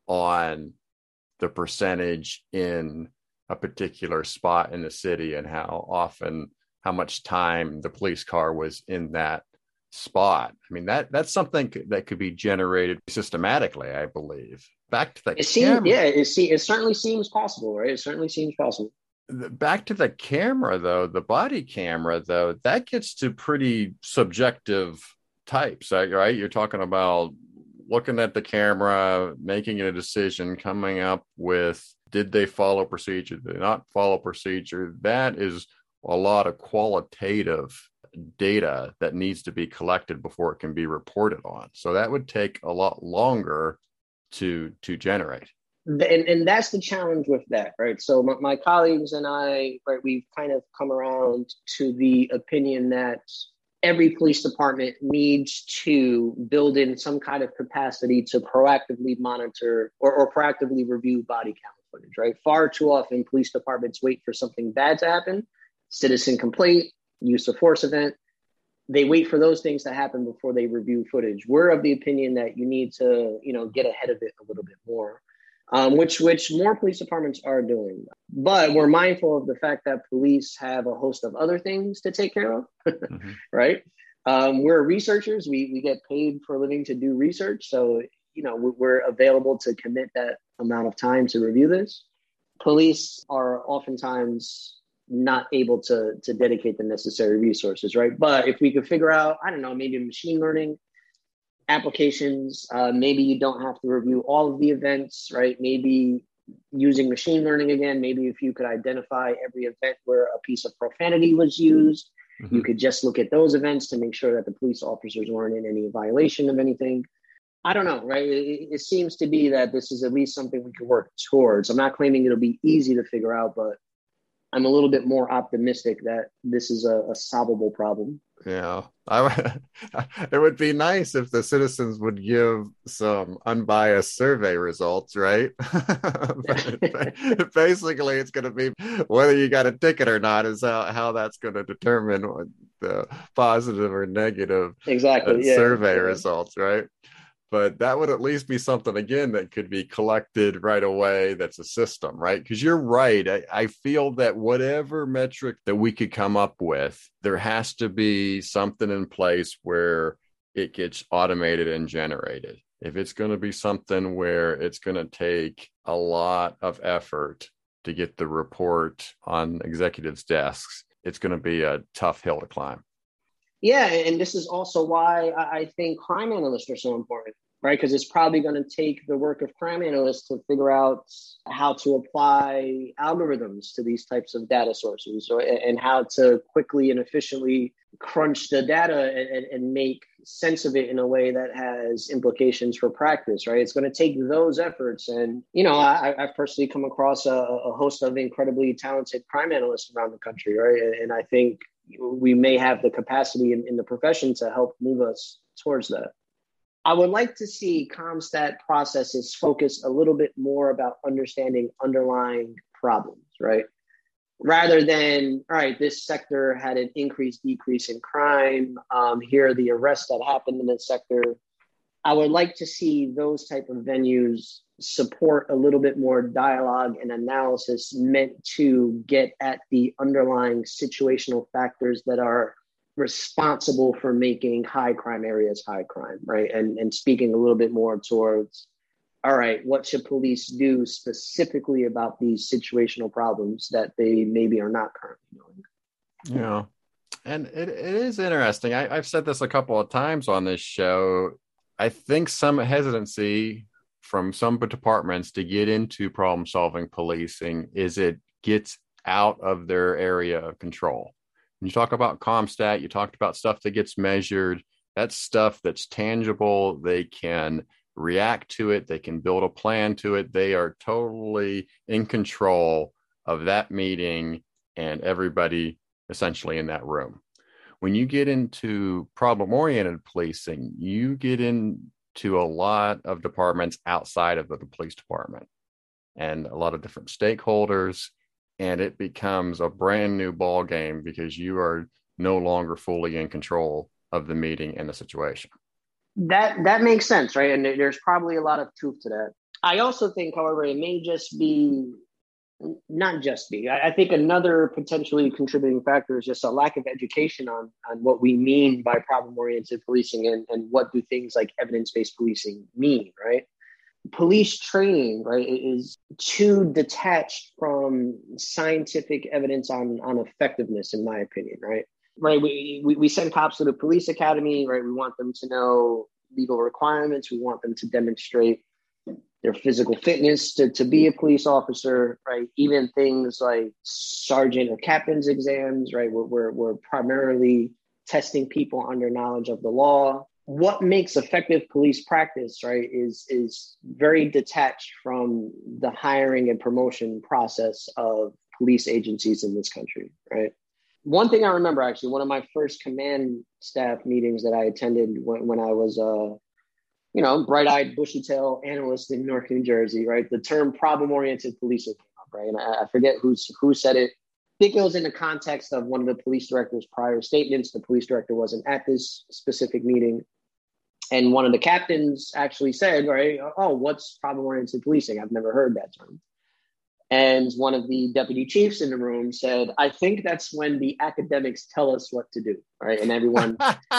on the percentage in a particular spot in the city and how often, how much time the police car was in that spot. I mean, that that's something that could be generated systematically, I believe. Back to the it seems, camera. Yeah, it, see, it certainly seems possible, right? It certainly seems possible. Back to the camera, though, the body camera, though, that gets to pretty subjective types, right? You're talking about looking at the camera, making a decision, coming up with, did they follow procedure? Did they not follow procedure? That is a lot of qualitative data that needs to be collected before it can be reported on. So that would take a lot longer to to generate. And, and that's the challenge with that, right? So my, my colleagues and I, right, we've kind of come around to the opinion that every police department needs to build in some kind of capacity to proactively monitor or, or proactively review body camera footage, right? Far too often, police departments wait for something bad to happen, citizen complaint, use of force event. They wait for those things to happen before they review footage. We're of the opinion that you need to, you know, get ahead of it a little bit more, um, which which more police departments are doing. But we're mindful of the fact that police have a host of other things to take care of, mm-hmm. right? Um, we're researchers. We we get paid for a living to do research. So, you know, we're available to commit that amount of time to review this. Police are oftentimes not able to, to dedicate the necessary resources, right? But if we could figure out, I don't know, maybe machine learning applications, uh, maybe you don't have to review all of the events, right? Maybe using machine learning again, maybe if you could identify every event where a piece of profanity was used, Mm-hmm. You could just look at those events to make sure that the police officers weren't in any violation of anything. I don't know, right? It, it seems to be that this is at least something we could work towards. I'm not claiming it'll be easy to figure out, but I'm a little bit more optimistic that this is a, a solvable problem. Yeah, I, it would be nice if the citizens would give some unbiased survey results, right? But basically, it's going to be whether you got a ticket or not is how, how that's going to determine the positive or negative exactly uh, yeah, survey yeah. results, right? But that would at least be something, again, that could be collected right away. That's a system, right? Because you're right. I, I feel that whatever metric that we could come up with, there has to be something in place where it gets automated and generated. If it's going to be something where it's going to take a lot of effort to get the report on executives' desks, it's going to be a tough hill to climb. Yeah, and this is also why I think crime analysts are so important, right? Because it's probably going to take the work of crime analysts to figure out how to apply algorithms to these types of data sources, or, and how to quickly and efficiently crunch the data and, and make sense of it in a way that has implications for practice, right? It's going to take those efforts. And, you know, I, I've personally come across a, a host of incredibly talented crime analysts around the country, right? And I think we may have the capacity in, in the profession to help move us towards that. I would like to see CompStat processes focus a little bit more about understanding underlying problems, right? Rather than, all right, this sector had an increase, decrease in crime. Um, here are the arrests that happened in this sector. I would like to see those type of venues support a little bit more dialogue and analysis meant to get at the underlying situational factors that are responsible for making high crime areas high crime, right? And, and speaking a little bit more towards, all right, what should police do specifically about these situational problems that they maybe are not currently doing? Yeah. And it, it is interesting. I, I've said this a couple of times on this show. I think some hesitancy from some departments to get into problem solving policing is it gets out of their area of control. When you talk about CompStat, you talked about stuff that gets measured. That's stuff that's tangible. They can react to it. They can build a plan to it. They are totally in control of that meeting and everybody essentially in that room. When you get into problem-oriented policing, you get into a lot of departments outside of the police department and a lot of different stakeholders, and it becomes a brand new ball game because you are no longer fully in control of the meeting and the situation. That that makes sense, right? And there's probably a lot of truth to that. I also think, however, it may just be, not just be, I, I think another potentially contributing factor is just a lack of education on, on what we mean by problem-oriented policing and, and what do things like evidence-based policing mean, right? Police training, right, is too detached from scientific evidence on, on effectiveness, in my opinion, right? Right, we, we we send cops to the police academy, right? We want them to know legal requirements. We want them to demonstrate their physical fitness to, to be a police officer, right? Even things like sergeant or captain's exams, right? We're, we're, we're primarily testing people on their knowledge of the law. What makes effective police practice, right, is, is very detached from the hiring and promotion process of police agencies in this country, right? One thing I remember, actually, one of my first command staff meetings that I attended when, when I was a, you know, bright-eyed, bushy-tailed analyst in Newark, New Jersey, right? The term problem-oriented policing came up, right? And I, I forget who's, who said it. I think it was in the context of one of the police director's prior statements. The police director wasn't at this specific meeting. And one of the captains actually said, right, oh, what's problem-oriented policing? I've never heard that term. And one of the deputy chiefs in the room said, I think that's when the academics tell us what to do, right? And everyone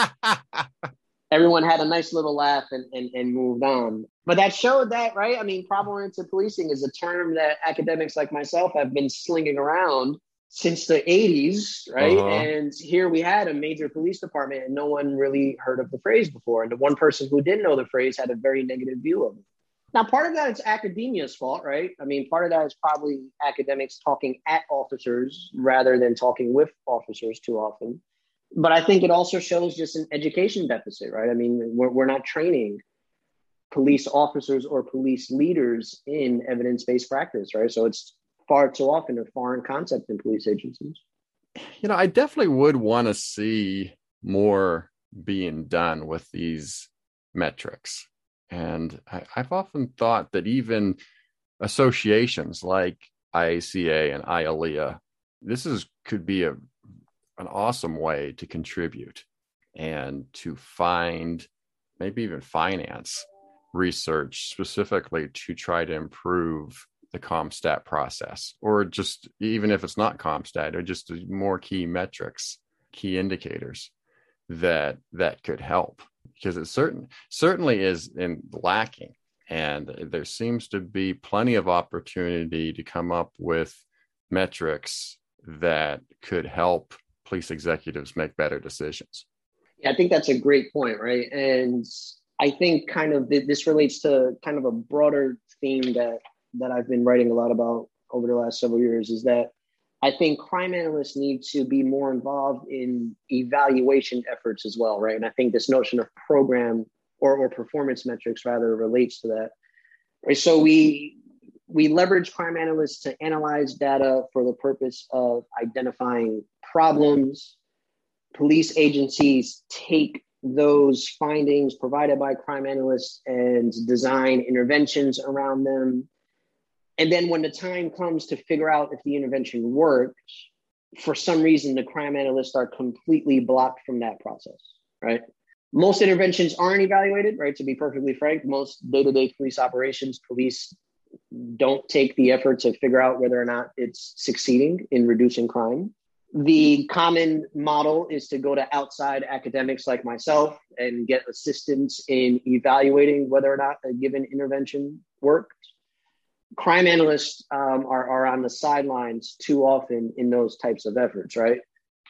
everyone had a nice little laugh and, and, and moved on. But that showed that, right? I mean, problem-oriented policing is a term that academics like myself have been slinging around since the eighties, right? Uh-huh. And here we had a major police department and no one really heard of the phrase before. And the one person who did know the phrase had a very negative view of it. Now, part of that is academia's fault, right? I mean, part of that is probably academics talking at officers rather than talking with officers too often. But I think it also shows just an education deficit, right? I mean, we're, we're not training police officers or police leaders in evidence-based practice, right? So it's far too often a foreign concept in police agencies. You know, I definitely would want to see more being done with these metrics. And I, I've often thought that even associations like I A C A and I A L E A, this is could be a an awesome way to contribute and to find, maybe even finance research specifically to try to improve the CompStat process, or just even if it's not CompStat, or just more key metrics, key indicators that that could help, because it certain certainly is in lacking. And there seems to be plenty of opportunity to come up with metrics that could help police executives make better decisions. Yeah, I think that's a great point, right? And I think kind of th- this relates to kind of a broader theme that that I've been writing a lot about over the last several years, is that I think crime analysts need to be more involved in evaluation efforts as well, right? And I think this notion of program or, or performance metrics rather relates to that. Right? So we we leverage crime analysts to analyze data for the purpose of identifying problems. Police agencies take those findings provided by crime analysts and design interventions around them. And then when the time comes to figure out if the intervention works, for some reason, the crime analysts are completely blocked from that process, right? Most interventions aren't evaluated, right? To be perfectly frank, most day-to-day police operations, police don't take the effort to figure out whether or not it's succeeding in reducing crime. The common model is to go to outside academics like myself and get assistance in evaluating whether or not a given intervention worked. Crime analysts um, are, are on the sidelines too often in those types of efforts, right?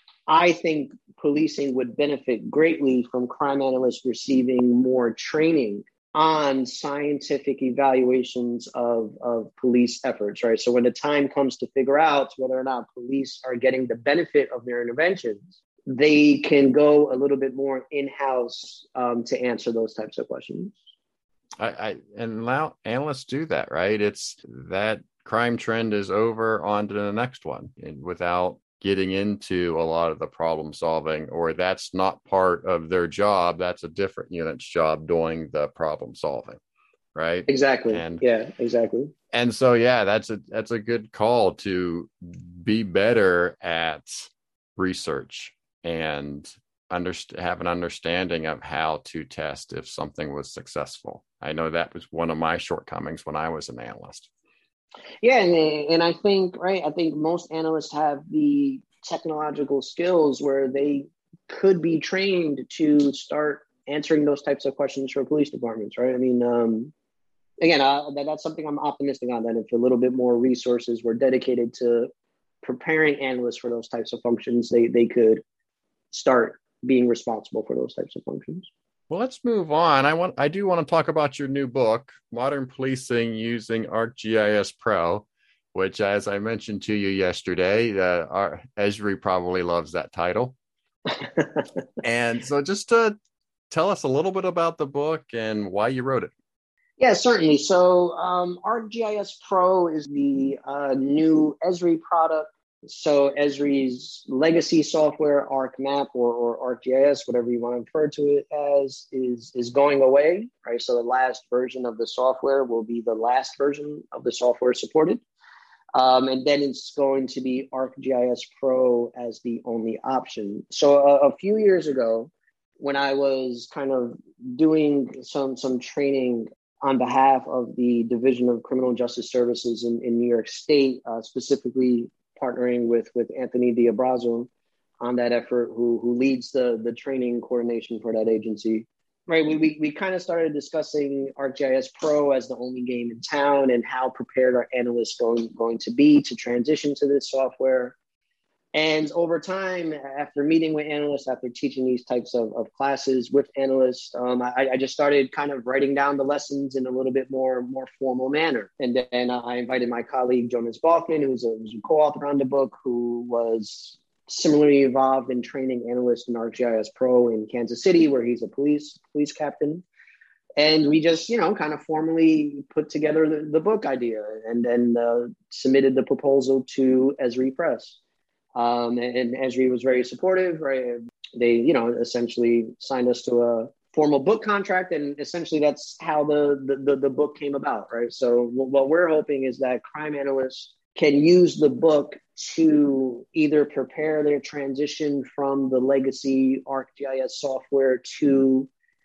I think policing would benefit greatly from crime analysts receiving more training on scientific evaluations of, of police efforts, right? So when the time comes to figure out whether or not police are getting the benefit of their interventions, they can go a little bit more in-house um, to answer those types of questions. I, I and now analysts do that, right? It's that crime trend is over, on to the next one, and without getting into a lot of the problem solving, or that's not part of their job. That's a different unit's job doing the problem solving, right? Exactly. And yeah, exactly. And so, yeah, that's a that's a good call to be better at research and underst- have an understanding of how to test if something was successful. I know that was one of my shortcomings when I was an analyst. Yeah, and, and I think, right, I think most analysts have the technological skills where they could be trained to start answering those types of questions for police departments, right? I mean, um, again, uh, that, that's something I'm optimistic on, that if a little bit more resources were dedicated to preparing analysts for those types of functions, they they could start being responsible for those types of functions. Well, let's move on. I want I do want to talk about your new book, Modern Policing Using ArcGIS Pro, which, as I mentioned to you yesterday, uh, our, Esri probably loves that title. And so just to tell us a little bit about the book and why you wrote it. Yeah, certainly. So um, ArcGIS Pro is the uh, new Esri product. So Esri's legacy software, ArcMap or, or ArcGIS, whatever you want to refer to it as, is, is going away, right? So the last version of the software will be the last version of the software supported. Um, and then it's going to be ArcGIS Pro as the only option. So a, a few years ago, when I was kind of doing some, some training on behalf of the Division of Criminal Justice Services in, in New York State, uh, specifically partnering with, with Anthony D'Abrazo on that effort, who, who leads the, the training coordination for that agency. Right, we, we, we kind of started discussing ArcGIS Pro as the only game in town and how prepared our analysts going, going to be to transition to this software. And over time, after meeting with analysts, after teaching these types of, of classes with analysts, um, I, I just started kind of writing down the lessons in a little bit more, more formal manner. And then I invited my colleague, Jonas Baughman, who's a, who's a co-author on the book, who was similarly involved in training analysts in ArcGIS Pro in Kansas City, where he's a police police captain. And we just, you know, kind of formally put together the, the book idea and then uh, submitted the proposal to Esri Press. Um, and, and Esri was very supportive, right? They, you know, essentially signed us to a formal book contract. And essentially that's how the, the, the, the book came about, right? So what we're hoping is that crime analysts can use the book to either prepare their transition from the legacy ArcGIS software to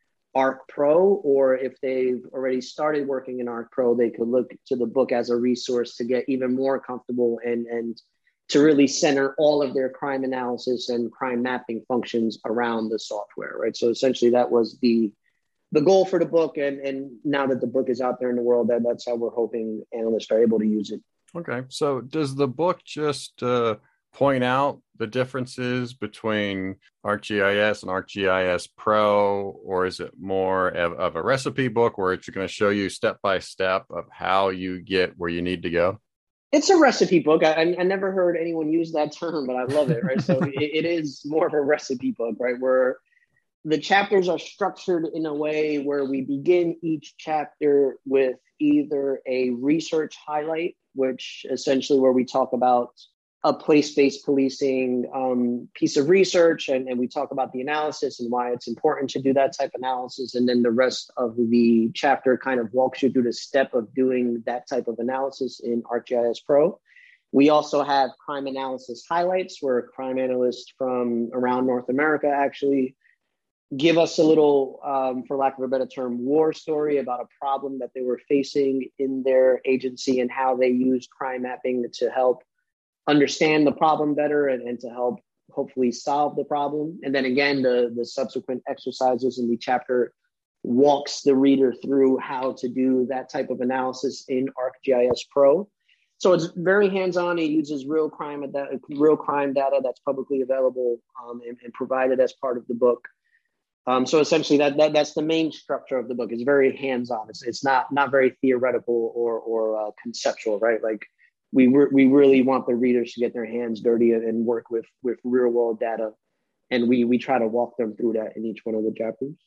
ArcPro, or if they've already started working in ArcPro, they could look to the book as a resource to get even more comfortable and, and to really center all of their crime analysis and crime mapping functions around the software, right? So essentially that was the the goal for the book. And, and now that the book is out there in the world, that, that's how we're hoping analysts are able to use it. Okay. So does the book just uh, point out the differences between ArcGIS and ArcGIS Pro, or is it more of, of a recipe book where it's going to show you step by step of how you get where you need to go? It's a recipe book. I, I never heard anyone use that term, but I love it, right? So it, it is more of a recipe book, right? Where the chapters are structured in a way where we begin each chapter with either a research highlight, which essentially where we talk about a place-based policing um, piece of research, and, and we talk about the analysis and why it's important to do that type of analysis. And then the rest of the chapter kind of walks you through the step of doing that type of analysis in ArcGIS Pro. We also have crime analysis highlights where crime analysts from around North America actually give us a little, um, for lack of a better term, war story about a problem that they were facing in their agency and how they used crime mapping to help understand the problem better and, and to help hopefully solve the problem. And then again, the, the subsequent exercises in the chapter walks the reader through how to do that type of analysis in ArcGIS Pro. So it's very hands-on. It uses real crime, real crime data that's publicly available um, and, and provided as part of the book. Um, so essentially that, that that's the main structure of the book. It's very hands-on. It's, it's not, not very theoretical or, or uh, conceptual, right? Like, We re- we really want the readers to get their hands dirty and work with, with real world data. And we we try to walk them through that in each one of the chapters.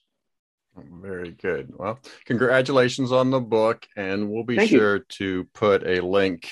Very good. Well, congratulations on the book. And we'll be Thank sure you. to put a link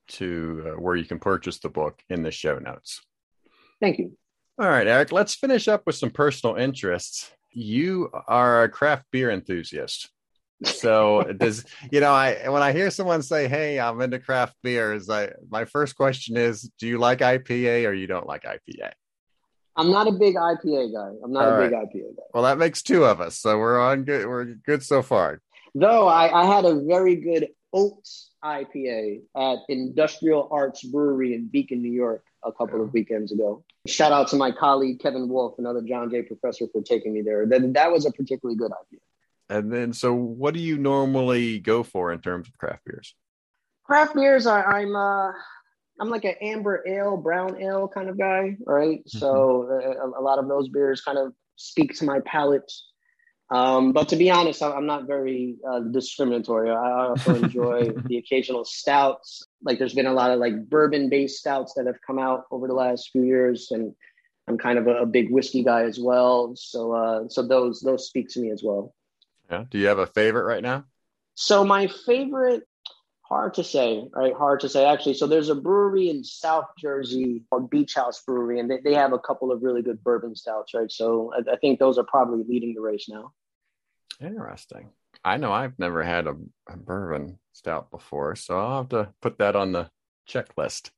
to uh, where you can purchase the book in the show notes. Thank you. All right, Eric, let's finish up with some personal interests. You are a craft beer enthusiast. So does, you know, I, when I hear someone say, hey, I'm into craft beers, I, my first question is, do you like I P A or you don't like I P A? I'm not a big I P A guy. I'm not All a big right. I P A guy. Well, that makes two of us. So we're on good. We're good so far. Though I, I had a very good oats I P A at Industrial Arts Brewery in Beacon, New York, a couple Yeah. of weekends ago. Shout out to my colleague, Kevin Wolf, another John Jay professor, for taking me there. That, that was a particularly good I P A. And then, so what do you normally go for in terms of craft beers? Craft beers, are, I'm uh, I'm like an amber ale, brown ale kind of guy, right? Mm-hmm. So uh, a lot of those beers kind of speak to my palate. Um, but to be honest, I'm not very uh, discriminatory. I also enjoy the occasional stouts. Like there's been a lot of like bourbon-based stouts that have come out over the last few years, and I'm kind of a, a big whiskey guy as well. So uh, so those those speak to me as well. Yeah. Do you have a favorite right now? So my favorite, hard to say, right? Hard to say, actually. So there's a brewery in South Jersey called Beach House Brewery, and they, they have a couple of really good bourbon stouts, right? So I, I think those are probably leading the race now. Interesting. I know I've never had a, a bourbon stout before, so I'll have to put that on the checklist.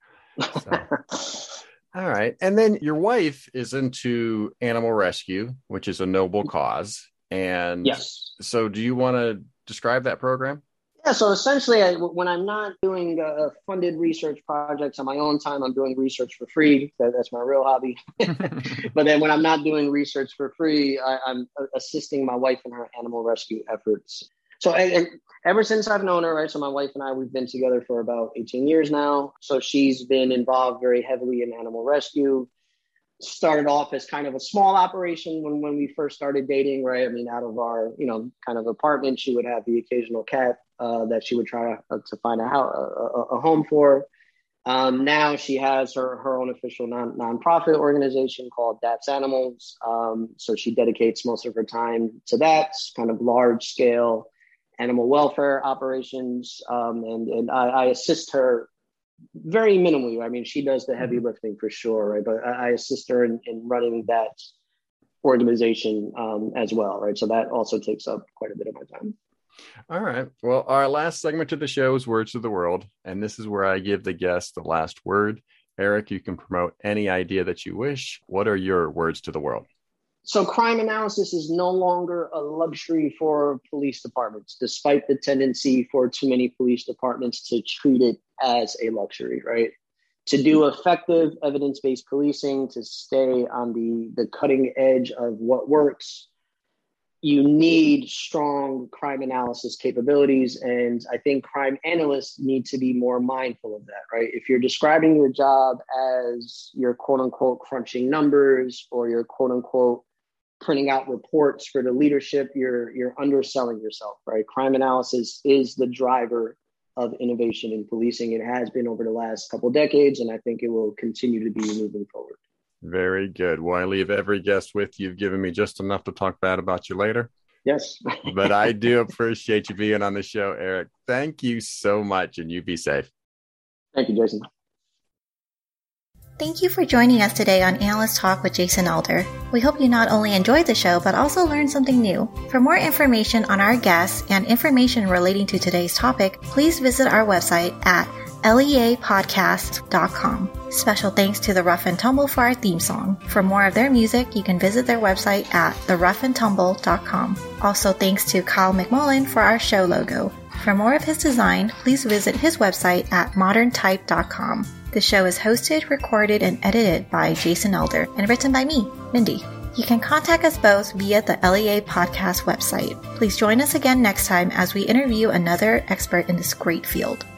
So. All right. And then your wife is into animal rescue, which is a noble cause. And yes. So do you want to describe that program? Yeah. So essentially, I, when I'm not doing uh, funded research projects on my own time, I'm doing research for free. That, that's my real hobby. But then when I'm not doing research for free, I, I'm assisting my wife in her animal rescue efforts. So and, ever since I've known her, right? So my wife and I, we've been together for about eighteen years now. So she's been involved very heavily in animal rescue. Started off as kind of a small operation when, when we first started dating, right? I mean, out of our, you know, kind of apartment, she would have the occasional cat uh, that she would try to, uh, to find a, house, a, a home for. Um, now she has her, her own official non nonprofit organization called Daps Animals. Um, so she dedicates most of her time to that kind of large scale animal welfare operations. Um, and and I, I assist her very minimally. I mean, she does the heavy lifting for sure, right? But I, I assist her in, in running that organization um, as well, right? So that also takes up quite a bit of my time. All right. Well, our last segment to the show is Words to the World. And this is where I give the guest the last word. Eric, you can promote any idea that you wish. What are your words to the world? So crime analysis is no longer a luxury for police departments, despite the tendency for too many police departments to treat it as a luxury, right? To do effective evidence-based policing, to stay on the, the cutting edge of what works, you need strong crime analysis capabilities. And I think crime analysts need to be more mindful of that, right? If you're describing your job as you're quote unquote crunching numbers or you're quote unquote printing out reports for the leadership, you're, you're underselling yourself, right? Crime analysis is the driver of innovation in policing. It has been over the last couple of decades, and I think it will continue to be moving forward. Very good. Well, I leave every guest with you've given me just enough to talk bad about you later. Yes. But I do appreciate you being on the show, Eric. Thank you so much, and you be safe. Thank you, Jason. Thank you for joining us today on Analyst Talk with Jason Alder. We hope you not only enjoyed the show, but also learned something new. For more information on our guests and information relating to today's topic, please visit our website at L E A podcast dot com. Special thanks to The Rough and Tumble for our theme song. For more of their music, you can visit their website at the rough and tumble dot com. Also thanks to Kyle McMullen for our show logo. For more of his design, please visit his website at modern type dot com. The show is hosted, recorded, and edited by Jason Alder and written by me, Mindy. You can contact us both via the L E A Podcast website. Please join us again next time as we interview another expert in this great field.